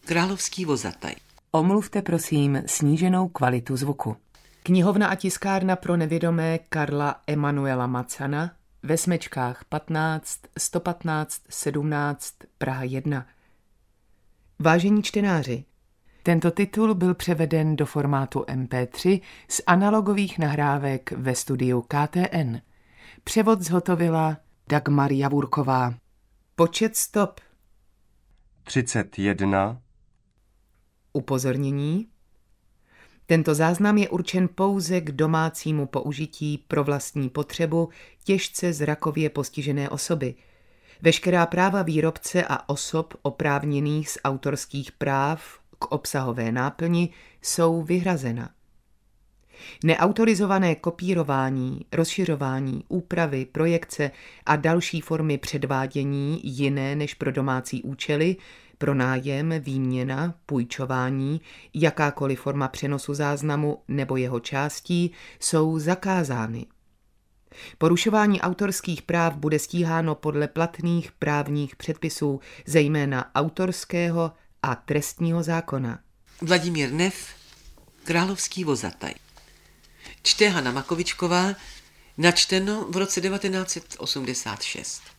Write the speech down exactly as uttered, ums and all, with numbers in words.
Královský vozataj. Omluvte prosím sníženou kvalitu zvuku. Knihovna a tiskárna pro nevědomé Karla Emanuela Macana ve Smečkách patnáct, sto patnáct, sedmnáct, Praha jedna. Vážení čtenáři, tento titul byl převeden do formátu em pé tři z analogových nahrávek ve studiu K T N. Převod zhotovila Dagmar Javurková. Počet stop třicet jedna. Upozornění. Tento záznam je určen pouze k domácímu použití pro vlastní potřebu těžce zrakově postižené osoby. Veškerá práva výrobce a osob oprávněných z autorských práv k obsahové náplni jsou vyhrazena. Neautorizované kopírování, rozšiřování, úpravy, projekce a další formy předvádění jiné než pro domácí účely, pronájem, výměna, půjčování, jakákoliv forma přenosu záznamu nebo jeho částí jsou zakázány. Porušování autorských práv bude stíháno podle platných právních předpisů, zejména autorského a trestního zákona. Vladimír Neff, Královský vozataj. Čte Hana Makovičková, načteno v roce devatenáct set osmdesát šest.